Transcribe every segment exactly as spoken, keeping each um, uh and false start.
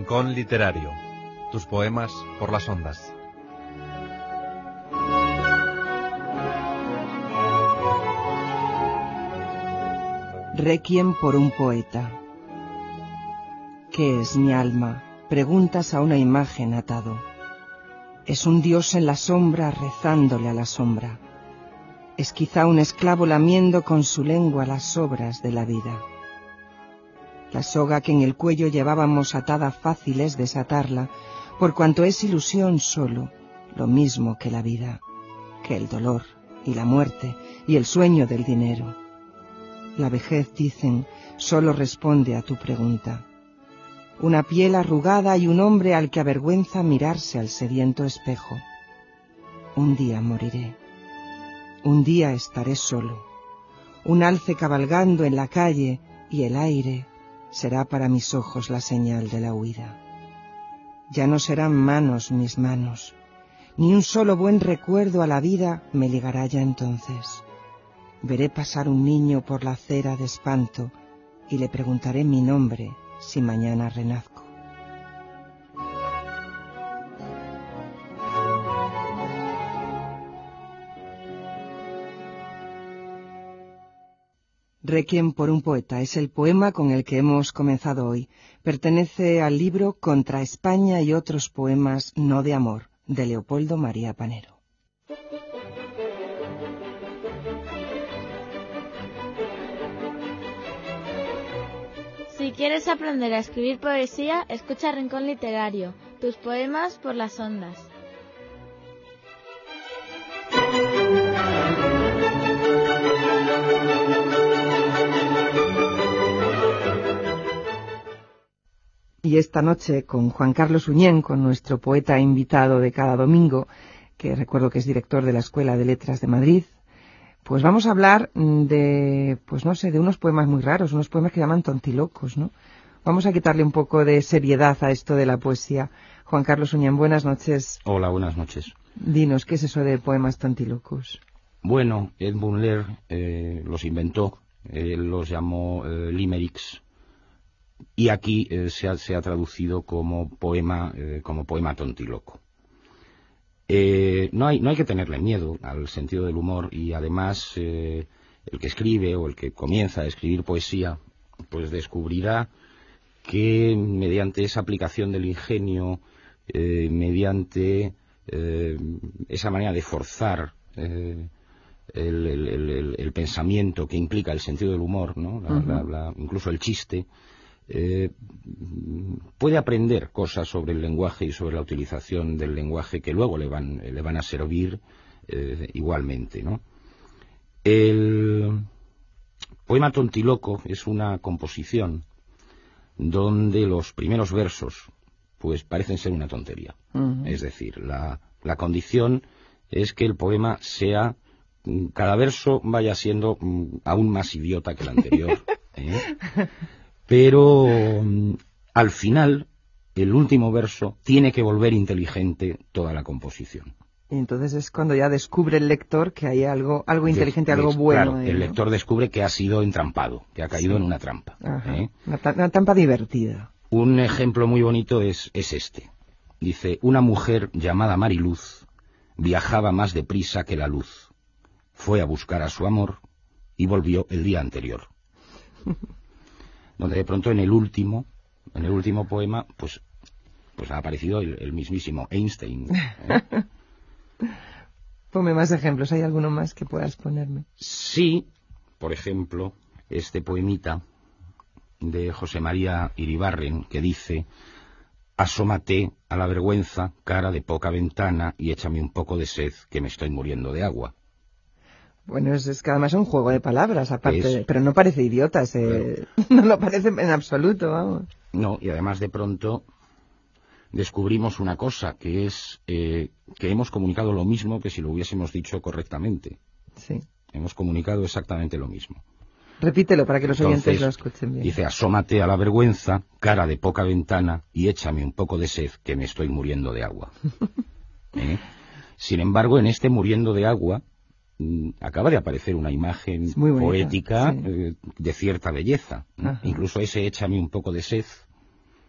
Rincón Literario. Tus poemas por las ondas. Requiem por un poeta. ¿Qué es mi alma? Preguntas a una imagen atado. Es un dios en la sombra rezándole a la sombra. Es quizá un esclavo lamiendo con su lengua las sobras de la vida. La soga que en el cuello llevábamos atada fácil es desatarla, por cuanto es ilusión solo, lo mismo que la vida, que el dolor y la muerte y el sueño del dinero. La vejez, dicen, solo responde a tu pregunta. Una piel arrugada y un hombre al que avergüenza mirarse al sediento espejo. Un día moriré. Un día estaré solo. Un alce cabalgando en la calle y el aire será para mis ojos la señal de la huida. Ya no serán manos mis manos, ni un solo buen recuerdo a la vida me ligará ya entonces. Veré pasar un niño por la acera de espanto y le preguntaré mi nombre si mañana renazco. Requiem por un poeta es el poema con el que hemos comenzado hoy. Pertenece al libro Contra España y otros poemas no de amor, de Leopoldo María Panero. Si quieres aprender a escribir poesía, escucha Rincón Literario, tus poemas por las ondas. Y esta noche con Juan Carlos Uñén, con nuestro poeta invitado de cada domingo, que recuerdo que es director de la Escuela de Letras de Madrid, pues vamos a hablar de, pues no sé, de unos poemas muy raros, unos poemas que llaman tontilocos, ¿no? Vamos a quitarle un poco de seriedad a esto de la poesía. Juan Carlos Uñén, buenas noches. Hola, buenas noches. Dinos, ¿qué es eso de poemas tontilocos? Bueno, Edmund Lear eh, los inventó, él los llamó eh, limericks, y aquí eh, se, ha, se ha traducido como poema, eh, como poema tontiloco. Eh, no hay, no hay que tenerle miedo al sentido del humor, y además eh, el que escribe o el que comienza a escribir poesía, pues descubrirá que mediante esa aplicación del ingenio, eh, mediante eh, esa manera de forzar eh, el, el, el, el pensamiento que implica el sentido del humor, ¿no? la, uh-huh. la, la, incluso el chiste, eh, puede aprender cosas sobre el lenguaje y sobre la utilización del lenguaje que luego le van, le van a servir eh, igualmente, ¿no? El poema tontiloco es una composición donde los primeros versos pues parecen ser una tontería. Uh-huh. Es decir, la, la condición es que el poema sea, cada verso vaya siendo um, aún más idiota que el anterior, ¿eh? Pero um, al final, el último verso tiene que volver inteligente toda la composición. Y entonces es cuando ya descubre el lector que hay algo, algo inteligente, de, de, algo bueno. Claro, ahí, el ¿no? lector descubre que ha sido entrampado, que ha caído sí. en una trampa. ¿eh? Una, una trampa divertida. Un ejemplo muy bonito es, es este. Dice, una mujer llamada Mariluz viajaba más deprisa que la luz. Fue a buscar a su amor y volvió el día anterior. Donde de pronto en el último, en el último poema, pues, pues ha aparecido el, el mismísimo Einstein. ¿eh? Ponme más ejemplos, ¿hay alguno más que puedas ponerme? Sí, por ejemplo, este poemita de José María Iribarren, que dice, asómate a la vergüenza, cara de poca ventana, y échame un poco de sed, que me estoy muriendo de agua. Bueno, es, es que además es un juego de palabras, aparte, es, pero no parece idiota, ese, claro. No lo parece en absoluto, vamos. No, y además de pronto descubrimos una cosa, que es eh, que hemos comunicado lo mismo que si lo hubiésemos dicho correctamente. Sí. Hemos comunicado exactamente lo mismo. Repítelo para que los Entonces, oyentes lo escuchen bien. Dice, asómate a la vergüenza, cara de poca ventana, y échame un poco de sed, que me estoy muriendo de agua. ¿Eh? Sin embargo, en este muriendo de agua, mmm, acaba de aparecer una imagen poética, sí. eh, de cierta belleza. ¿eh? Incluso ese échame un poco de sed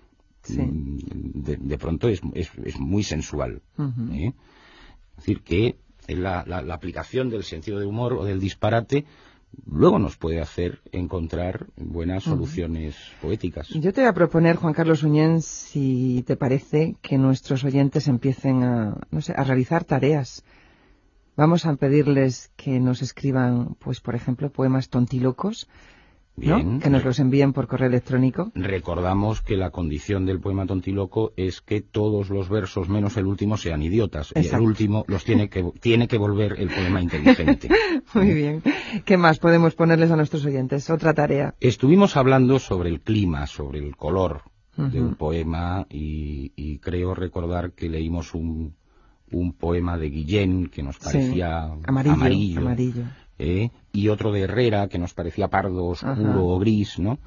sí. de, de pronto es, es, es muy sensual. Uh-huh. ¿eh? Es decir, que la, la, la aplicación del sentido de humor o del disparate luego nos puede hacer encontrar buenas soluciones uh-huh. poéticas. Yo te voy a proponer, Juan Carlos Uñén, si te parece, que nuestros oyentes empiecen a, no sé, a realizar tareas. Vamos a pedirles que nos escriban, pues, por ejemplo, poemas tontilocos, Bien, ¿no? Que nos los envíen por correo electrónico. Recordamos que la condición del poema tontiloco es que todos los versos menos el último sean idiotas. Exacto. Y el último los tiene que tiene que volver el poema inteligente. Muy bien. ¿Qué más podemos ponerles a nuestros oyentes? Otra tarea. Estuvimos hablando sobre el clima, sobre el color uh-huh. de un poema y, y creo recordar que leímos un, un poema de Guillén que nos parecía sí. amarillo. amarillo. amarillo. Eh, y otro de Herrera que nos parecía pardo, oscuro Ajá. o gris, ¿no?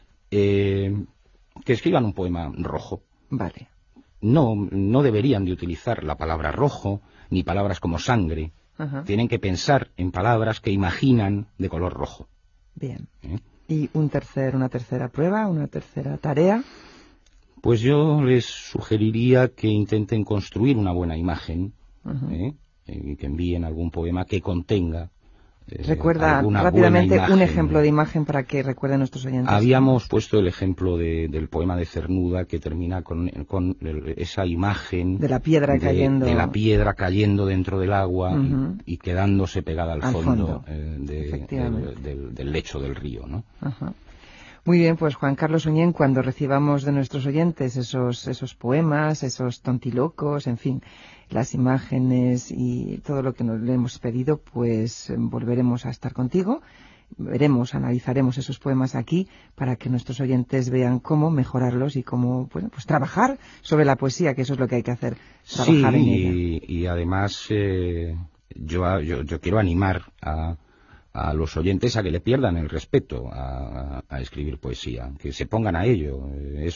Eh, que escriban un poema rojo. Vale. No, no deberían de utilizar la palabra rojo ni palabras como sangre. Ajá. Tienen que pensar en palabras que imaginan de color rojo. Bien. ¿Eh? ¿Y un tercer, una tercera prueba, una tercera tarea? Pues yo les sugeriría que intenten construir una buena imagen, ¿eh? Y que envíen algún poema que contenga Eh, Recuerda rápidamente un ejemplo de imagen para que recuerden nuestros oyentes. Habíamos puesto el ejemplo de, del poema de Cernuda que termina con, con el, esa imagen de la piedra de, cayendo de la piedra cayendo dentro del agua uh-huh. y, y quedándose pegada al, al fondo, fondo. Eh, de, del, del, del lecho del río, ¿no? Uh-huh. Muy bien, pues Juan Carlos Uñén, cuando recibamos de nuestros oyentes esos esos poemas, esos tontilocos, en fin, las imágenes y todo lo que nos le hemos pedido, pues volveremos a estar contigo, veremos, analizaremos esos poemas aquí para que nuestros oyentes vean cómo mejorarlos y cómo, bueno, pues trabajar sobre la poesía, que eso es lo que hay que hacer, trabajar sí, en ella. Y, y además eh, yo, yo, yo quiero animar a a los oyentes a que le pierdan el respeto a, a escribir poesía, que se pongan a ello.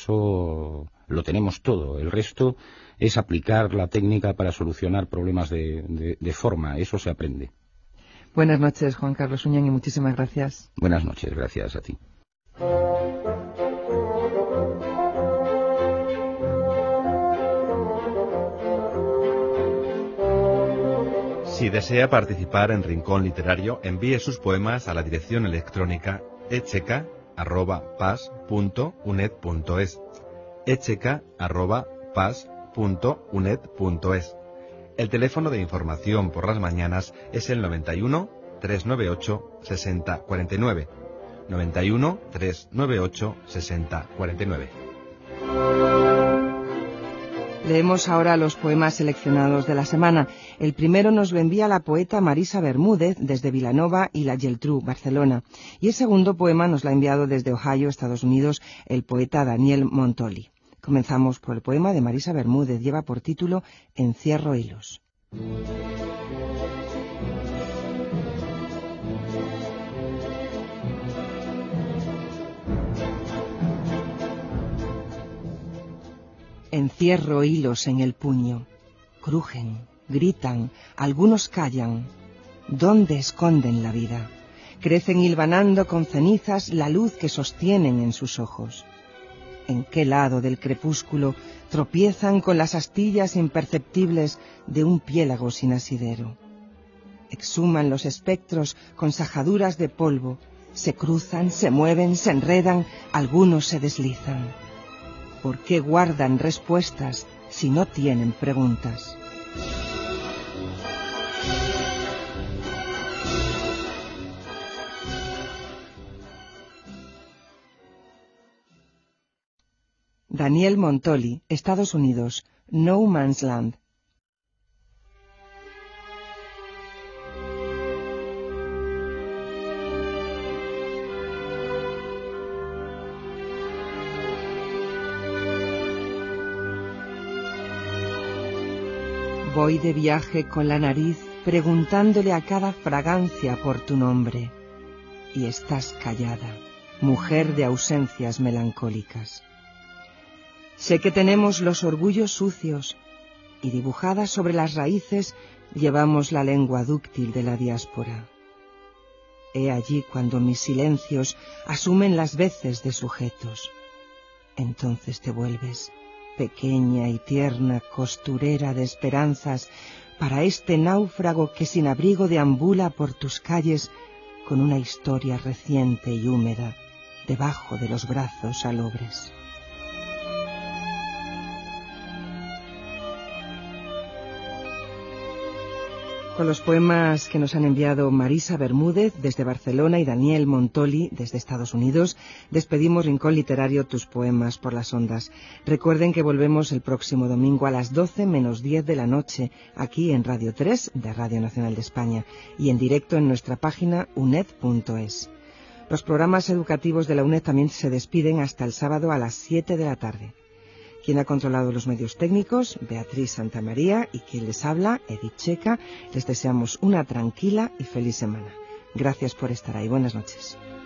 Eso lo tenemos todo. El resto es aplicar la técnica para solucionar problemas de, de, de forma. Eso se aprende. Buenas noches, Juan Carlos Uñén, y muchísimas gracias. Buenas noches, gracias a ti. Si desea participar en Rincón Literario, envíe sus poemas a la dirección electrónica echeca arroba pas punto uned punto es, echeca arroba pas punto uned punto es. El teléfono de información por las mañanas es el noventa y uno, trescientos noventa y ocho, sesenta cuarenta y nueve, noventa y uno, trescientos noventa y ocho, sesenta cuarenta y nueve. Leemos ahora los poemas seleccionados de la semana. El primero nos lo envía la poeta Marisa Bermúdez desde Vilanova y la Geltrú, Barcelona. Y el segundo poema nos lo ha enviado desde Ohio, Estados Unidos, el poeta Daniel Montoli. Comenzamos por el poema de Marisa Bermúdez. Lleva por título Encierro hilos. Encierro hilos en el puño. Crujen, gritan, algunos callan. ¿Dónde esconden la vida? Crecen hilvanando con cenizas la luz que sostienen en sus ojos. ¿En qué lado del crepúsculo tropiezan con las astillas imperceptibles de un piélago sin asidero? Exhuman los espectros con sajaduras de polvo. Se cruzan, se mueven, se enredan, algunos se deslizan. ¿Por qué guardan respuestas si no tienen preguntas? Daniel Montoli, Estados Unidos, No Man's Land. Voy de viaje con la nariz preguntándole a cada fragancia por tu nombre. Y estás callada, mujer de ausencias melancólicas. Sé que tenemos los orgullos sucios y dibujadas sobre las raíces llevamos la lengua dúctil de la diáspora. He allí cuando mis silencios asumen las veces de sujetos. Entonces te vuelves pequeña y tierna costurera de esperanzas para este náufrago que sin abrigo deambula por tus calles con una historia reciente y húmeda debajo de los brazos salobres. Con los poemas que nos han enviado Marisa Bermúdez desde Barcelona y Daniel Montoli desde Estados Unidos, despedimos Rincón Literario, tus poemas por las ondas. Recuerden que volvemos el próximo domingo a las doce menos diez de la noche, aquí en Radio tres de Radio Nacional de España y en directo en nuestra página u n e d punto es. Los programas educativos de la U N E D también se despiden hasta el sábado a las siete de la tarde. Quien ha controlado los medios técnicos, Beatriz Santamaría, y quien les habla, Edith Checa, les deseamos una tranquila y feliz semana. Gracias por estar ahí. Buenas noches.